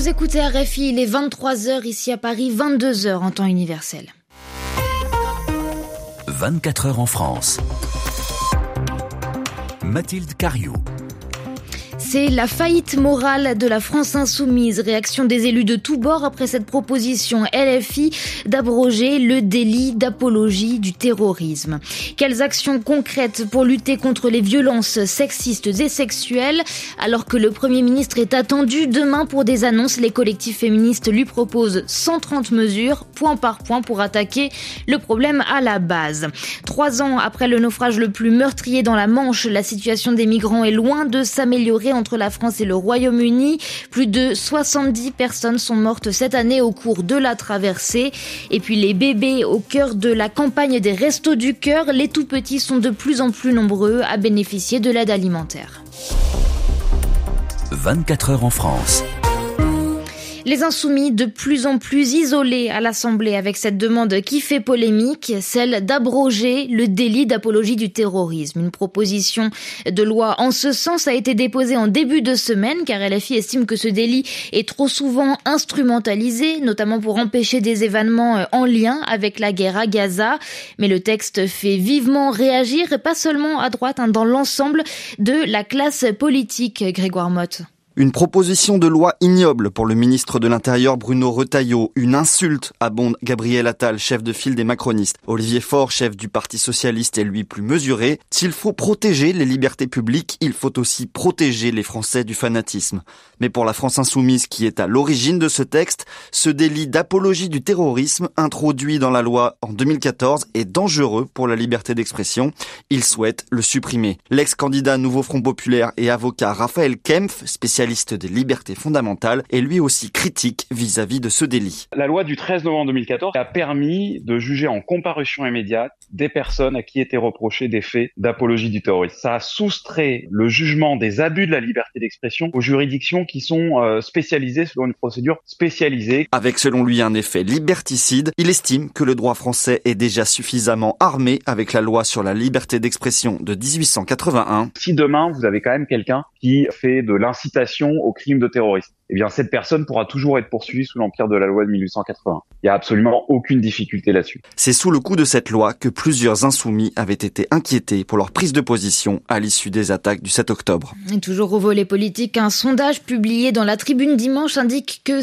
écoutez RFI, il est 23h ici à Paris, 22h en temps universel. 24 heures en France. Mathilde Cariou. C'est la faillite morale de la France insoumise. Réaction des élus de tous bords après cette proposition LFI d'abroger le délit d'apologie du terrorisme. Quelles actions concrètes pour lutter contre les violences sexistes et sexuelles? Alors que le Premier ministre est attendu demain pour des annonces, les collectifs féministes lui proposent 130 mesures, point par point, pour attaquer le problème à la base. 3 ans après le naufrage le plus meurtrier dans la Manche, la situation des migrants est loin de s'améliorer entre la France et le Royaume-Uni. Plus de 70 personnes sont mortes cette année au cours de la traversée. Et puis les bébés au cœur de la campagne des Restos du Cœur, les tout-petits sont de plus en plus nombreux à bénéficier de l'aide alimentaire. 24 heures en France. Les insoumis de plus en plus isolés à l'Assemblée avec cette demande qui fait polémique, celle d'abroger le délit d'apologie du terrorisme. Une proposition de loi en ce sens a été déposée en début de semaine car LFI estime que ce délit est trop souvent instrumentalisé, notamment pour empêcher des événements en lien avec la guerre à Gaza. Mais le texte fait vivement réagir, et pas seulement à droite, dans l'ensemble de la classe politique. Grégoire Motte. Une proposition de loi ignoble pour le ministre de l'Intérieur Bruno Retailleau, une insulte, abonde Gabriel Attal, chef de file des macronistes. Olivier Faure, chef du Parti socialiste, est lui plus mesuré. S'il faut protéger les libertés publiques, il faut aussi protéger les Français du fanatisme. Mais pour la France insoumise qui est à l'origine de ce texte, ce délit d'apologie du terrorisme introduit dans la loi en 2014 est dangereux pour la liberté d'expression. Il souhaite le supprimer. L'ex-candidat Nouveau Front Populaire et avocat Raphaël Kempf, spécialiste des libertés fondamentales, est lui aussi critique vis-à-vis de ce délit. La loi du 13 novembre 2014 a permis de juger en comparution immédiate des personnes à qui étaient reprochés des faits d'apologie du terrorisme. Ça a soustrait le jugement des abus de la liberté d'expression aux juridictions qui sont spécialisées selon une procédure spécialisée. Avec selon lui un effet liberticide, il estime que le droit français est déjà suffisamment armé avec la loi sur la liberté d'expression de 1881. Si demain vous avez quand même quelqu'un qui fait de l'incitation au crime de terrorisme, eh bien cette personne pourra toujours être poursuivie sous l'empire de la loi de 1880. Il n'y a absolument aucune difficulté là-dessus. C'est sous le coup de cette loi que plusieurs insoumis avaient été inquiétés pour leur prise de position à l'issue des attaques du 7 octobre. Et toujours au volet politique, un sondage publié dans la Tribune dimanche indique que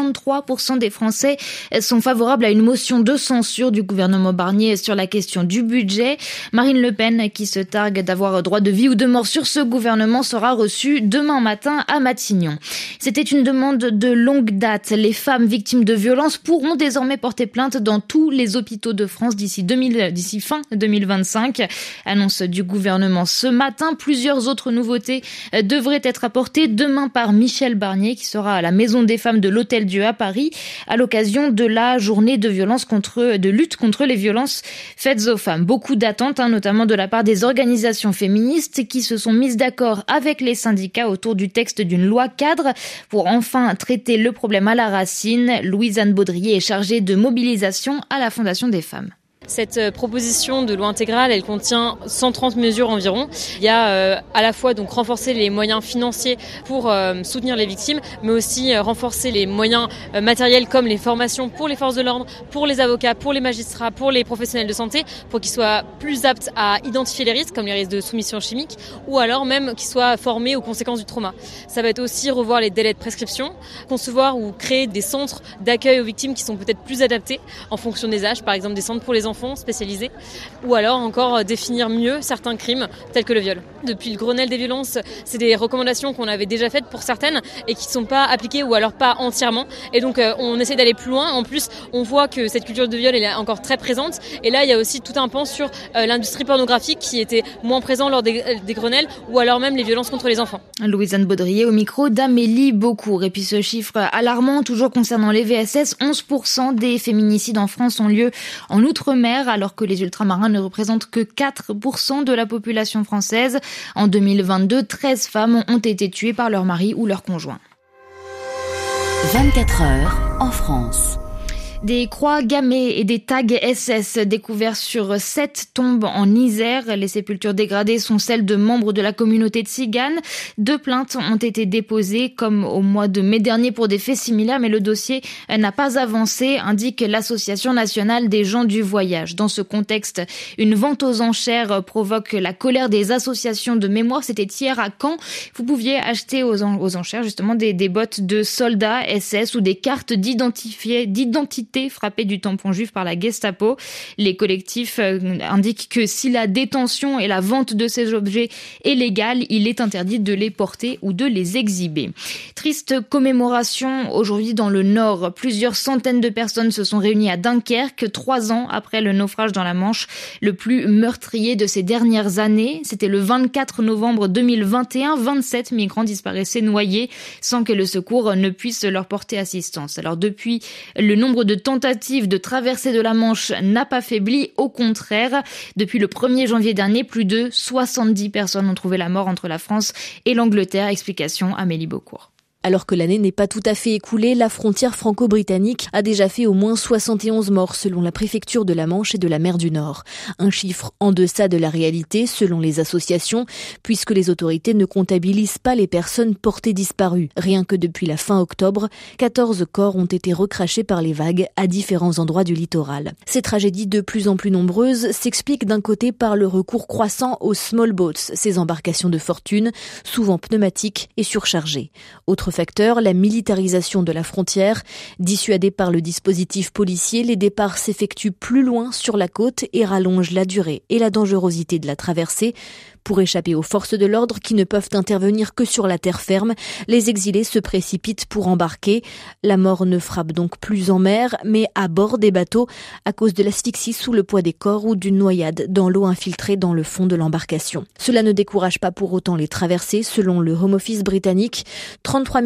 53% des Français sont favorables à une motion de censure du gouvernement Barnier sur la question du budget. Marine Le Pen, qui se targue d'avoir droit de vie ou de mort sur ce gouvernement, sera reçue demain matin à Matignon. C'était une demande de longue date. Les femmes victimes de violences pourront désormais porter plainte dans tous les hôpitaux de France d'ici fin 2025. Annonce du gouvernement ce matin. Plusieurs autres nouveautés devraient être apportées demain par Michel Barnier, qui sera à la Maison des Femmes de l'Hôtel-Dieu à Paris à l'occasion de la journée de lutte contre les violences faites aux femmes. Beaucoup d'attentes, notamment de la part des organisations féministes qui se sont mises d'accord avec les syndicats autour du texte d'une loi cadre pour enfin traiter le problème à la racine. Louise-Anne Baudrier est chargée de mobilisation à la Fondation des femmes. Cette proposition de loi intégrale, elle contient 130 mesures environ. Il y a à la fois donc renforcer les moyens financiers pour soutenir les victimes, mais aussi renforcer les moyens matériels comme les formations pour les forces de l'ordre, pour les avocats, pour les magistrats, pour les professionnels de santé, pour qu'ils soient plus aptes à identifier les risques, comme les risques de soumission chimique, ou alors même qu'ils soient formés aux conséquences du trauma. Ça va être aussi revoir les délais de prescription, concevoir ou créer des centres d'accueil aux victimes qui sont peut-être plus adaptés en fonction des âges, par exemple des centres pour les enfants spécialisés, ou alors encore définir mieux certains crimes tels que le viol. Depuis le Grenelle des violences, c'est des recommandations qu'on avait déjà faites pour certaines et qui ne sont pas appliquées ou alors pas entièrement, et donc on essaie d'aller plus loin. En plus, on voit que cette culture de viol elle est encore très présente, et là il y a aussi tout un pan sur l'industrie pornographique qui était moins présent lors des Grenelles, ou alors même les violences contre les enfants. Louise-Anne Baudrier au micro d'Amélie Beaucourt. Et puis ce chiffre alarmant toujours concernant les VSS, 11% des féminicides en France ont lieu en outre-mer, alors que les ultramarins ne représentent que 4% de la population française. En 2022, 13 femmes ont été tuées par leur mari ou leur conjoint. 24 heures en France. Des croix gammées et des tags SS découverts sur 7 tombes en Isère. Les sépultures dégradées sont celles de membres de la communauté tzigane. 2 plaintes ont été déposées comme au mois de mai dernier pour des faits similaires, mais le dossier n'a pas avancé, indique l'Association nationale des gens du voyage. Dans ce contexte, une vente aux enchères provoque la colère des associations de mémoire. C'était hier à Caen. Vous pouviez acheter aux enchères justement des bottes de soldats SS ou des cartes d'identité frappées du tampon juif par la Gestapo. Les collectifs indiquent que si la détention et la vente de ces objets est légale, il est interdit de les porter ou de les exhiber. Triste commémoration aujourd'hui dans le Nord. Plusieurs centaines de personnes se sont réunies à Dunkerque 3 ans après le naufrage dans la Manche, le plus meurtrier de ces dernières années. C'était le 24 novembre 2021. 27 migrants disparaissaient noyés sans que le secours ne puisse leur porter assistance. Alors depuis, le nombre de tentatives de traversée de la Manche n'a pas faibli, au contraire. Depuis le 1er janvier dernier, plus de 70 personnes ont trouvé la mort entre la France et l'Angleterre. Explication Amélie Beaucourt. Alors que l'année n'est pas tout à fait écoulée, la frontière franco-britannique a déjà fait au moins 71 morts selon la préfecture de la Manche et de la mer du Nord. Un chiffre en deçà de la réalité selon les associations, puisque les autorités ne comptabilisent pas les personnes portées disparues. Rien que depuis la fin octobre, 14 corps ont été recrachés par les vagues à différents endroits du littoral. Ces tragédies de plus en plus nombreuses s'expliquent d'un côté par le recours croissant aux small boats, ces embarcations de fortune, souvent pneumatiques et surchargées. Autre facteur, la militarisation de la frontière. Dissuadés par le dispositif policier, les départs s'effectuent plus loin sur la côte et rallongent la durée et la dangerosité de la traversée. Pour échapper aux forces de l'ordre qui ne peuvent intervenir que sur la terre ferme, les exilés se précipitent pour embarquer. La mort ne frappe donc plus en mer, mais à bord des bateaux, à cause de l'asphyxie sous le poids des corps ou d'une noyade dans l'eau infiltrée dans le fond de l'embarcation. Cela ne décourage pas pour autant les traversées. Selon le Home Office britannique, 33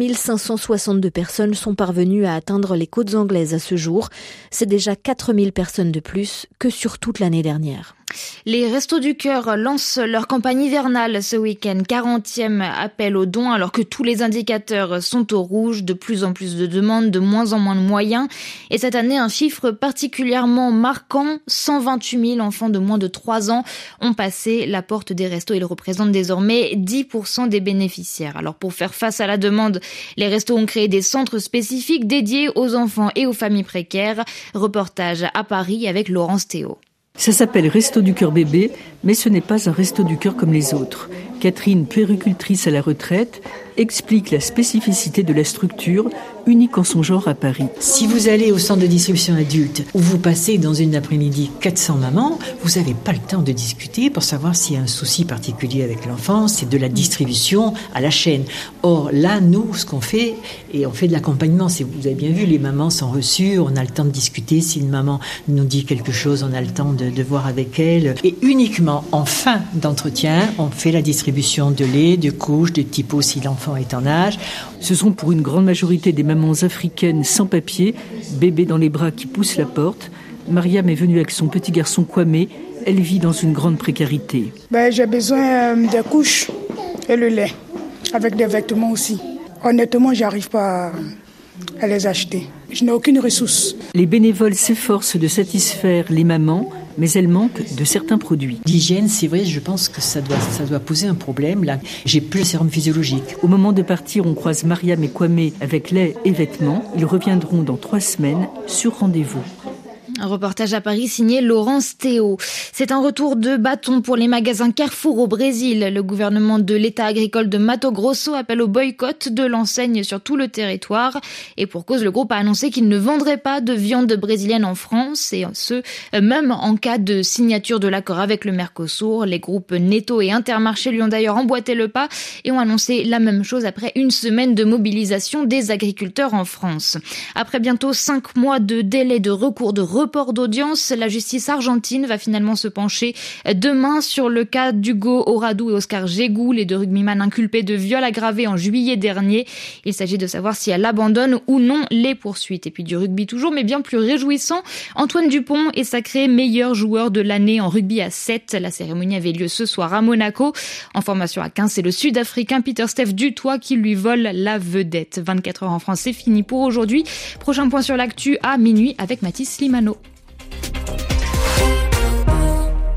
562 personnes sont parvenues à atteindre les côtes anglaises à ce jour. C'est déjà 4 000 personnes de plus que sur toute l'année dernière. Les Restos du Cœur lancent leur campagne hivernale ce week-end. 40e appel aux dons alors que tous les indicateurs sont au rouge. De plus en plus de demandes, de moins en moins de moyens. Et cette année, un chiffre particulièrement marquant. 128 000 enfants de moins de 3 ans ont passé la porte des restos. Ils représentent désormais 10% des bénéficiaires. Alors pour faire face à la demande, les restos ont créé des centres spécifiques dédiés aux enfants et aux familles précaires. Reportage à Paris avec Laurence Théo. Ça s'appelle Resto du Cœur bébé, mais ce n'est pas un Resto du Cœur comme les autres. Catherine, puéricultrice à la retraite, explique la spécificité de la structure, unique en son genre à Paris. Si vous allez au centre de distribution adulte, où vous passez dans une après-midi 400 mamans, vous n'avez pas le temps de discuter pour savoir s'il y a un souci particulier avec l'enfant, c'est de la distribution à la chaîne. Or, là, nous, ce qu'on fait, et on fait de l'accompagnement, vous avez bien vu, les mamans sont reçues, on a le temps de discuter, si une maman nous dit quelque chose, on a le temps de voir avec elle. Et uniquement en fin d'entretien, on fait la distribution de lait, de couches, de petits pots si l'enfant est en âge. Ce sont pour une grande majorité des mamans africaines sans papier, bébés dans les bras qui poussent la porte. Mariam est venue avec son petit garçon Kwame. Elle vit dans une grande précarité. J'ai besoin des couches et le lait, avec des vêtements aussi. Honnêtement, j'arrive pas à les acheter. Je n'ai aucune ressource. Les bénévoles s'efforcent de satisfaire les mamans, mais elles manquent de certains produits. L'hygiène, c'est vrai, je pense que ça doit poser un problème. Là, j'ai plus de sérum physiologique. Au moment de partir, on croise Mariam et Kwame avec lait et vêtements. Ils reviendront dans 3 semaines sur rendez-vous. Un reportage à Paris signé Laurence Théo. C'est un retour de bâton pour les magasins Carrefour au Brésil. Le gouvernement de l'État agricole de Mato Grosso appelle au boycott de l'enseigne sur tout le territoire. Et pour cause, le groupe a annoncé qu'il ne vendrait pas de viande brésilienne en France. Et ce, même en cas de signature de l'accord avec le Mercosur. Les groupes Netto et Intermarché lui ont d'ailleurs emboîté le pas et ont annoncé la même chose après une semaine de mobilisation des agriculteurs en France. Après bientôt 5 mois de délai de recours de report report d'audience. La justice argentine va finalement se pencher demain sur le cas d'Hugo Oradou et Oscar Gégou, les deux rugbyman inculpés de viol aggravé en juillet dernier. Il s'agit de savoir si elle abandonne ou non les poursuites. Et puis du rugby toujours, mais bien plus réjouissant. Antoine Dupont est sacré meilleur joueur de l'année en rugby à 7. La cérémonie avait lieu ce soir à Monaco. En formation à 15, c'est le Sud-Africain Pieter-Steph du Toit qui lui vole la vedette. 24 heures en France, c'est fini pour aujourd'hui. Prochain point sur l'actu à minuit avec Mathis Limano.